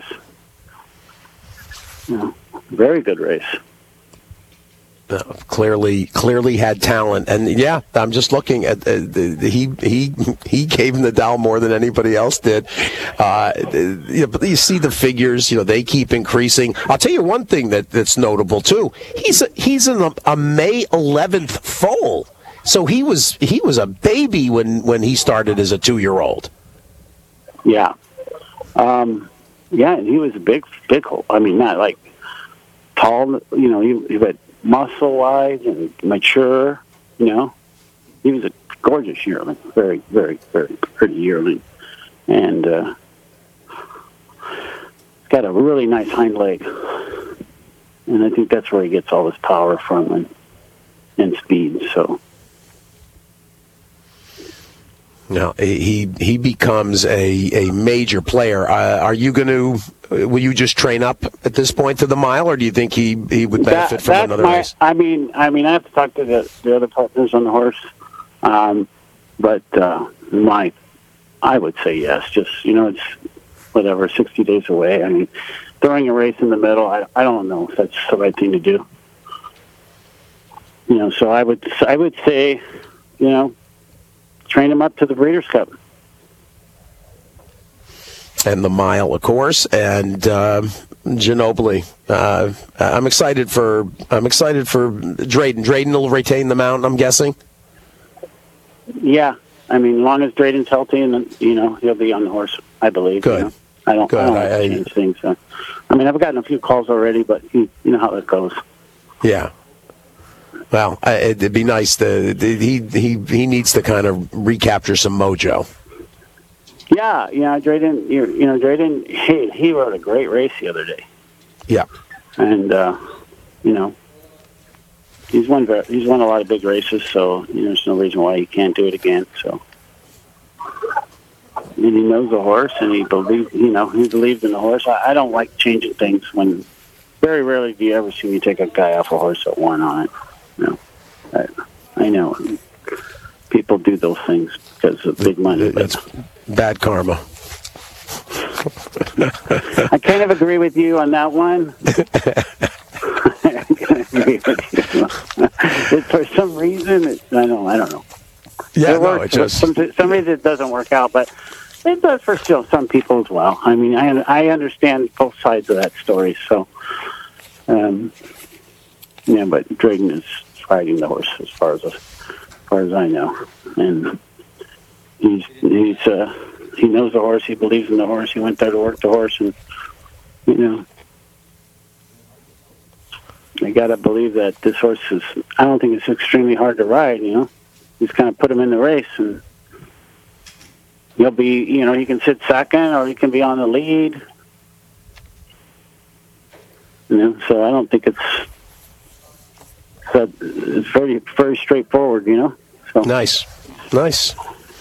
Yeah, very good race. Uh, clearly, clearly had talent, and yeah, I'm just looking at uh, the, the, he he he gave Nadal more than anybody else did. Uh, you know, but you see the figures; you know, they keep increasing. I'll tell you one thing that, that's notable too. He's a, he's in a, a May eleventh foal, so he was he was a baby when, when he started as a two year old. Yeah. Um, yeah, and he was a big, big, I mean, not like tall, you know, he, he but muscle-wise and mature, you know. He was a gorgeous yearling, very, very, very pretty yearling. And uh, he's got a really nice hind leg. And I think that's where he gets all his power from and, and speed, so... No, he he becomes a, a major player. Uh, are you going to? Will you just train up at this point to the mile, or do you think he, he would benefit that, from that's another my, race? I mean, I mean, I have to talk to the, the other partners on the horse, um, but uh, my, I would say yes. Just you know, it's whatever, sixty days away. I mean, throwing a race in the middle, I I don't know if that's the right thing to do. You know, so I would I would say, you know. Train him up to the Breeders' Cup. And the mile, of course, and uh, Ginobili. Uh, I'm excited for I'm excited for Drayden. Drayden will retain the mount, I'm guessing. Yeah, I mean, as long as Drayden's healthy, and you know he'll be on the horse, I believe. Good. You know? I don't. Good. I don't I, I, change things. So. I mean, I've gotten a few calls already, but you, you know how it goes. Yeah. Well, it'd be nice to he he he needs to kind of recapture some mojo. Yeah, yeah, Drayden. You, you know, Drayden. He he rode a great race the other day. Yeah. and uh, you know, he's won very, he's won a lot of big races, so you know, there's no reason why he can't do it again. So, and he knows the horse, and he believes, you know, he believes in the horse. I, I don't like changing things. When very rarely do you ever see me take a guy off a horse that won on it. You know, I, I know people do those things because of big money. That's bad karma. I kind of agree with you on that one. I can agree with you. For some reason, it, I don't, I don't know. Yeah, it no, works. it just Some, some reason it doesn't work out, but it does for still some people as well. I mean, I I understand both sides of that story. So, um, yeah, but Drayden is riding the horse as far as as far as I know, and he's he's uh, he knows the horse. He believes in the horse. He went there to work the horse, and you know, I gotta believe that this horse is. I don't think it's extremely hard to ride. You know, he's kind of put him in the race, and he'll be. You know, he can sit second, or he can be on the lead. You know, so I don't think it's. So it's very very straightforward. You know. So. Nice, nice.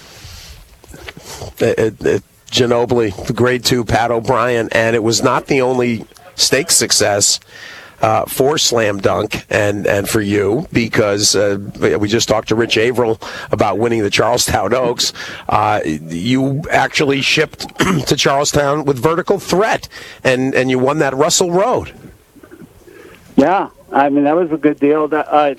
It, it, it, Ginobili, the grade two Pat O'Brien, and it was not the only stakes success uh, for Slam Dunk and, and for you, because uh, we just talked to Rich Averill about winning the Charlestown Oaks. Uh, you actually shipped to Charlestown with Vertical Threat, and, and you won that Russell Road. Yeah, I mean, that was a good deal. That uh,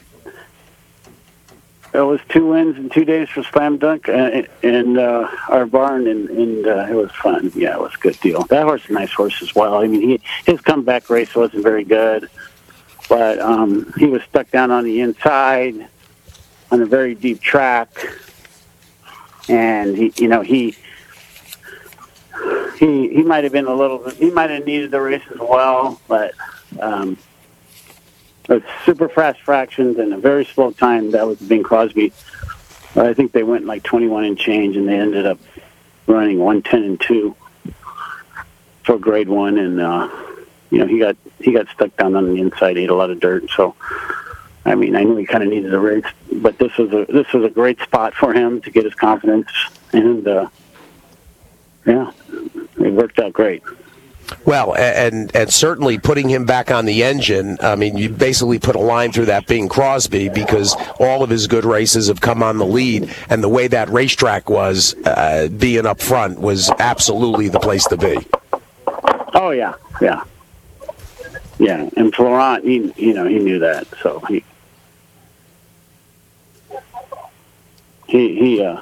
It was two wins in two days for Slam Dunk and, and uh, our barn, and, and uh, it was fun. Yeah, it was a good deal. That horse is a nice horse as well. I mean, he, his comeback race wasn't very good, but um, he was stuck down on the inside on a very deep track, and he, you know, he he he might have been a little. He might have needed the race as well, but. Um, It was super fast fractions and a very slow time. That was Bing Crosby. I think they went like twenty-one and change, and they ended up running one ten and two for grade one. And uh, you know, he got he got stuck down on the inside, ate a lot of dirt. So, I mean, I knew he kind of needed a race, but this was a this was a great spot for him to get his confidence, and uh, yeah, it worked out great. Well, and and certainly putting him back on the engine, I mean, you basically put a line through that Bing Crosby, because all of his good races have come on the lead, and the way that racetrack was, uh, being up front was absolutely the place to be. Oh, yeah, yeah. Yeah, and Florent, he, you know, he knew that, so he, he, he, uh,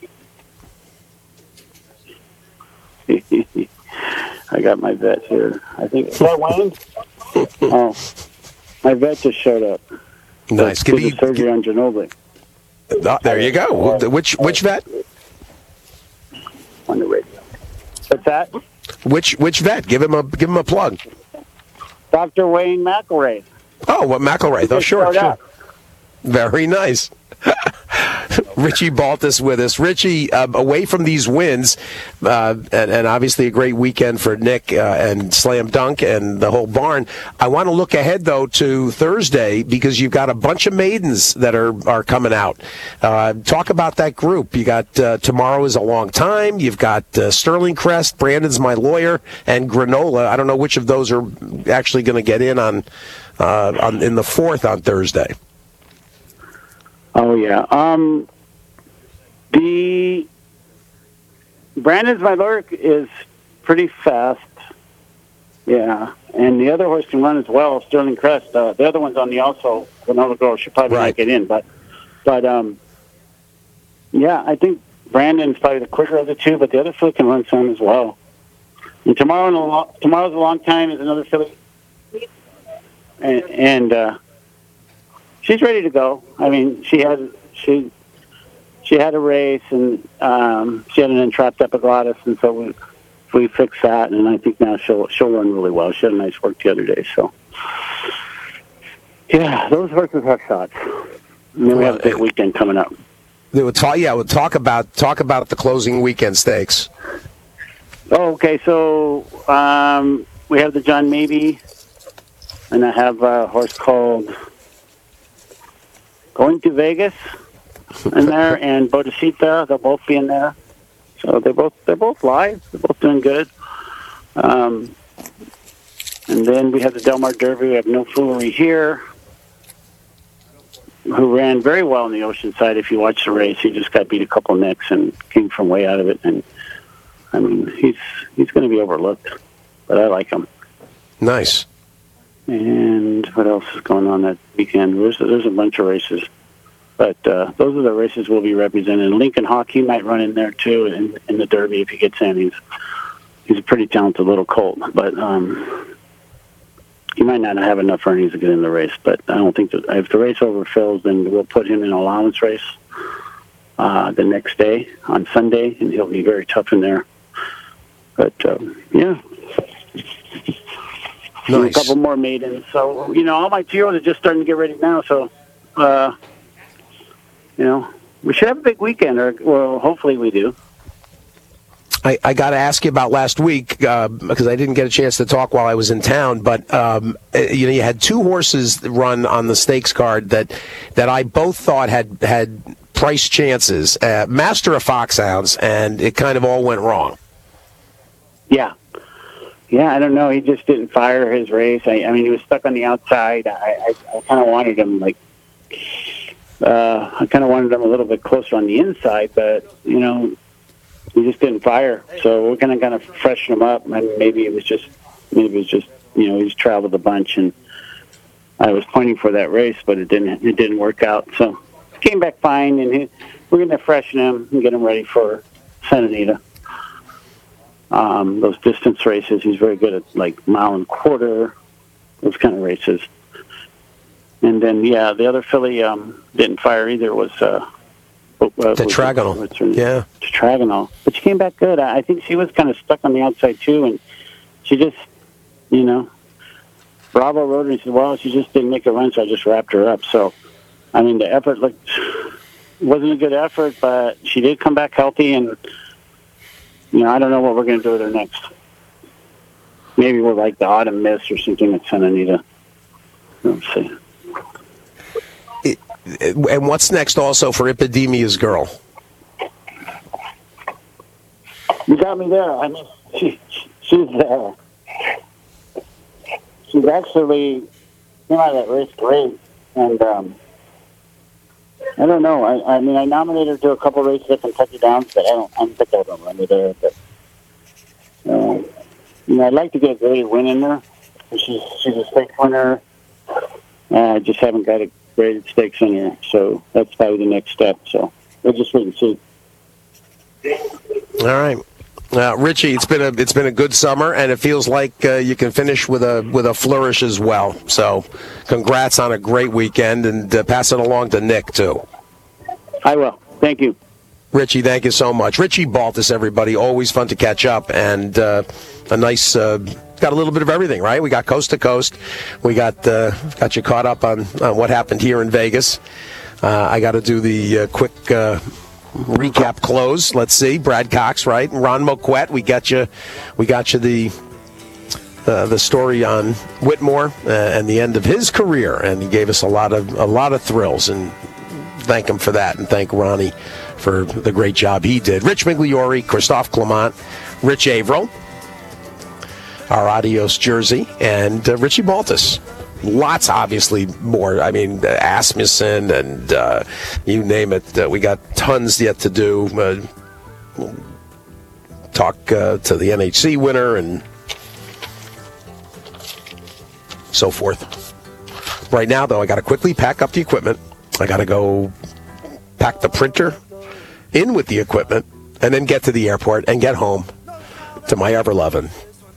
he, he I got my vet here. I think is that Wayne? Oh, my vet just showed up. Nice. Give me surgery on Ginobili. Oh, there you go. Which which vet? On the radio. What's that? Which which vet? Give him a give him a plug. Doctor Wayne McElrath. Oh, what McElrath? Oh, sure, sure. Up. Very nice. Richie Baltas with us. Richie, uh, away from these wins, uh, and, and obviously a great weekend for Nick uh, and Slam Dunk and the whole barn. I want to look ahead, though, to Thursday, because you've got a bunch of maidens that are, are coming out. Uh, talk about that group. You got uh, Tomorrow is a Long Time. You've got uh, Sterling Crest, Brandon's My Lawyer, and Granola. I don't know which of those are actually going to get in on, uh, on in the fourth on Thursday. Oh, yeah. Um, the Brandon's My Lurk is pretty fast. Yeah. And the other horse can run as well, Sterling Crest. Uh, the other one's on the also. Another girl should probably right. not get in. But, but um, yeah, I think Brandon's probably the quicker of the two, but the other filly can run some as well. And tomorrow, in a lo- Tomorrow's a Long Time is another filly. And, and uh, she's ready to go. I mean, she had she she had a race, and um, she had an entrapped epiglottis, and so we we fixed that, and I think now she'll she'll run really well. She had a nice work the other day, so yeah, those horses have shots. And then we have a big weekend coming up. We'll talk, yeah, we'll talk about talk about the closing weekend stakes. Oh, okay, so um, we have the John Mabie and I have a horse called Going to Vegas in there, and Bodhicitta. They'll both be in there. So they're both they're both live. They're both doing good. Um, and then we have the Del Mar Derby. We have No Foolery here, who ran very well in the Oceanside. If you watch the race, he just got beat a couple necks and came from way out of it. And I mean, he's he's going to be overlooked, but I like him. Nice. And what else is going on that weekend? There's, there's a bunch of races. But uh, those are the races we'll be representing. Lincoln Hawk, he might run in there, too, in, in the Derby if he gets in. He's, he's a pretty talented little colt. But um, he might not have enough earnings to get in the race. But I don't think that if the race overfills, then we'll put him in an allowance race uh, the next day on Sunday, and he'll be very tough in there. But, um, yeah. Nice. A couple more maidens. So, you know, all my Geos are just starting to get ready now. So, uh, you know, we should have a big weekend, or well, hopefully we do. I, I got to ask you about last week uh, because I didn't get a chance to talk while I was in town. But um, you know, you had two horses run on the stakes card that that I both thought had had price chances. Uh, Master of Foxhounds, and it kind of all went wrong. Yeah. Yeah, I don't know. He just didn't fire his race. I, I mean, he was stuck on the outside. I, I, I kind of wanted him, like, uh, I kind of wanted him a little bit closer on the inside, but, you know, he just didn't fire. So we're going to kind of freshen him up. I mean, maybe it was just, maybe it was just, you know, he's traveled a bunch, and I was pointing for that race, but it didn't, it didn't work out. So he came back fine, and he, we're going to freshen him and get him ready for Santa Anita. Um, those distance races, he's very good at, like, mile and quarter, those kind of races. And then, yeah, the other filly um, didn't fire either was... Uh, uh, Tetragonal. What's her name? Yeah. Tetragonal. But she came back good. I think she was kind of stuck on the outside, too, and she just, you know... Bravo rode her and said, well, she just didn't make a run, so I just wrapped her up. So, I mean, the effort looked... wasn't a good effort, but she did come back healthy, and... You know, I don't know what we're going to do with her next. Maybe we're like the Autumn Mist or something at Santa Anita. Let's see. It, and what's next also for Epidemia's Girl? You got me there. I mean, she, she's uh, she's actually came out of that race great. And um, I don't know. I, I mean, I nominated her to a couple races at Kentucky Downs, but I don't, I don't think I'll run her there. But, uh, you know, I'd like to get a graded win in there. She's, she's a stakes winner. Uh, I just haven't got a graded stakes in her, so that's probably the next step. So we'll just wait and see. All right. Uh, Richie, it's been a it's been a good summer, and it feels like uh, you can finish with a with a flourish as well. So, congrats on a great weekend, and uh, pass it along to Nick too. I will. Thank you, Richie. Thank you so much, Richie Baltas. Everybody, always fun to catch up, and uh, a nice uh, got a little bit of everything. Right, we got coast to coast. We got uh, got you caught up on, on what happened here in Vegas. Uh, I got to do the uh, quick. Uh, Recap close. Let's see. Brad Cox, right? Ron Moquette. We got you. We got you the uh, the story on Whitmore uh, and the end of his career, and he gave us a lot of a lot of thrills. And thank him for that, and thank Ronnie for the great job he did. Rich Migliori, Christophe Clement, Rich Averill, our Adios jersey, and uh, Richie Baltas. Lots, obviously, more. I mean, uh, Asmussen and uh, you name it. Uh, we got tons yet to do. Uh, we'll talk uh, to the N H C winner and so forth. Right now, though, I got to quickly pack up the equipment. I got to go pack the printer in with the equipment and then get to the airport and get home to my ever-loving.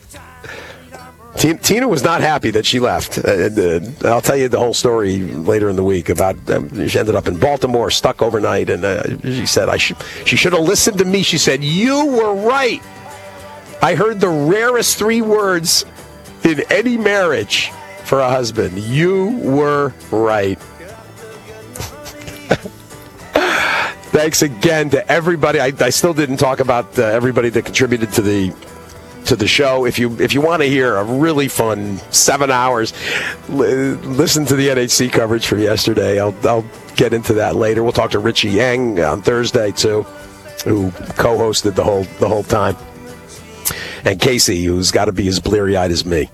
Tina was not happy that she left. Uh, I'll tell you the whole story later in the week about um, she ended up in Baltimore, stuck overnight, and uh, she said I should. She should have listened to me. She said, "You were right. I heard the rarest three words in any marriage for a husband. You were right." Thanks again to everybody. I, I still didn't talk about uh, everybody that contributed to the to the show. If you if you want to hear a really fun seven hours, li- listen to the N H C coverage from yesterday. I'll I'll get into that later. We'll talk to Richie Yang on Thursday too, who co-hosted the whole the whole time, and Casey, who's got to be as bleary-eyed as me.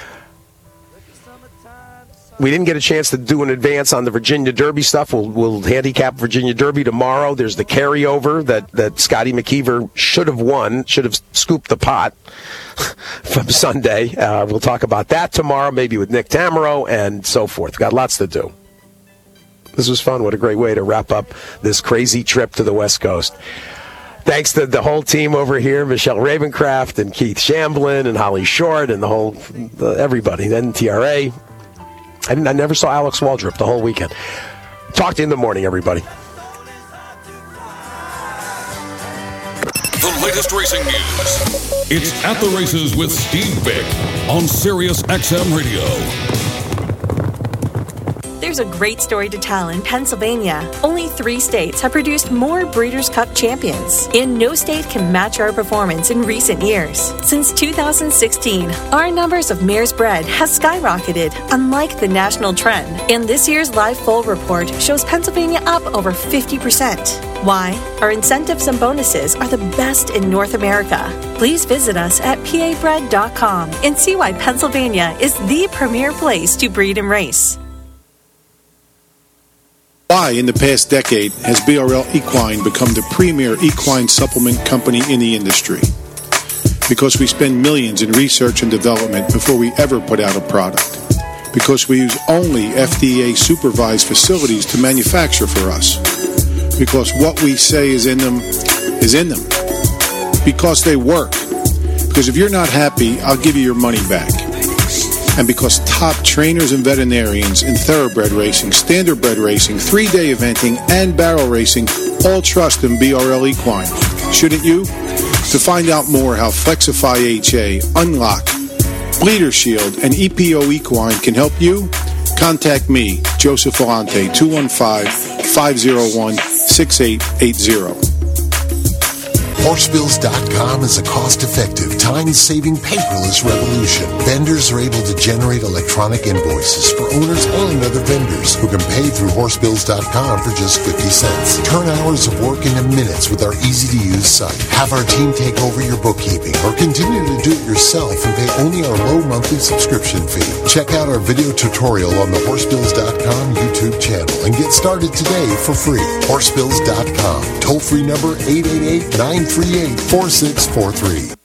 We didn't get a chance to do an advance on the Virginia Derby stuff. We'll, we'll handicap Virginia Derby tomorrow. There's the carryover that, that Scotty McKeever should have won, should have scooped the pot from Sunday. Uh, we'll talk about that tomorrow, maybe with Nick Tamaro and so forth. Got lots to do. This was fun. What a great way to wrap up this crazy trip to the West Coast. Thanks to the whole team over here, Michelle Ravencraft and Keith Shamblin and Holly Short and the whole, uh, everybody, N T R A. I, I never saw Alex Waldrop the whole weekend. Talk to you in the morning, everybody. The latest racing news. It's At the Races with Steve Vick on Sirius X M Radio. There's a great story to tell in Pennsylvania. Only three states have produced more Breeders' Cup champions, and no state can match our performance in recent years. Since two thousand sixteen, our numbers of mares bred has skyrocketed, unlike the national trend. And this year's Live Foal report shows Pennsylvania up over fifty percent. Why? Our incentives and bonuses are the best in North America. Please visit us at P A bred dot com and see why Pennsylvania is the premier place to breed and race. Why, in the past decade, has B R L Equine become the premier equine supplement company in the industry? Because we spend millions in research and development before we ever put out a product. Because we use only F D A-supervised facilities to manufacture for us. Because what we say is in them is in them. Because they work. Because if you're not happy, I'll give you your money back. And because top trainers and veterinarians in thoroughbred racing, standardbred racing, three-day eventing, and barrel racing all trust in B R L Equine. Shouldn't you? To find out more how Flexify H A, Unlock, Bleeder Shield, and E P O Equine can help you, contact me, Joseph Volante, two one five, five oh one, six eight eight zero. Horsebills dot com is a cost-effective, time-saving, paperless revolution. Vendors are able to generate electronic invoices for owners and other vendors who can pay through Horsebills dot com for just fifty cents. Turn hours of work into minutes with our easy-to-use site. Have our team take over your bookkeeping or continue to do it yourself and pay only our low monthly subscription fee. Check out our video tutorial on the Horsebills dot com YouTube channel and get started today for free. Horsebills dot com. Toll-free number eight eight eight, nine three eight, four six four three.